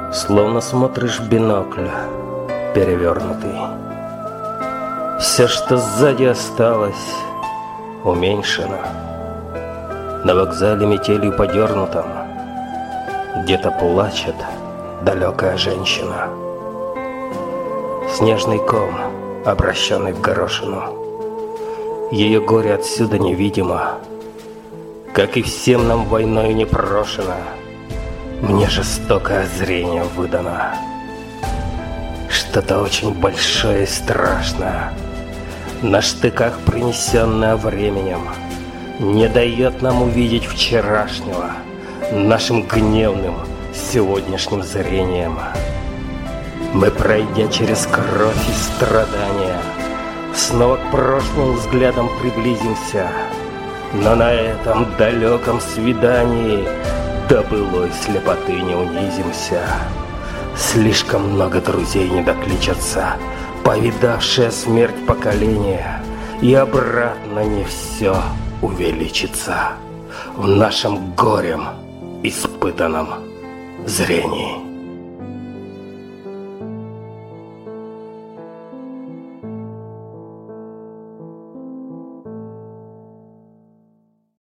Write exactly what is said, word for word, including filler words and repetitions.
Словно смотришь в бинокль перевернутый. Все, что сзади осталось, уменьшено. На вокзале метелью подернутом где-то плачет далекая женщина. Снежный ком, обращенный в горошину. Ее горе отсюда невидимо, как и всем нам войною не прошено. Мне жестокое зрение выдано. Что-то очень большое и страшное, на штыках принесенное временем, не дает нам увидеть вчерашнего нашим гневным сегодняшним зрением. Мы, пройдя через кровь и страдания, снова к прошлым взглядам приблизимся, но на этом далеком свидании до былой слепоты не унизимся. Слишком много друзей не докличатся, повидавшие смерть поколения, и обратно не все увеличится в нашем горем испытанном зрении.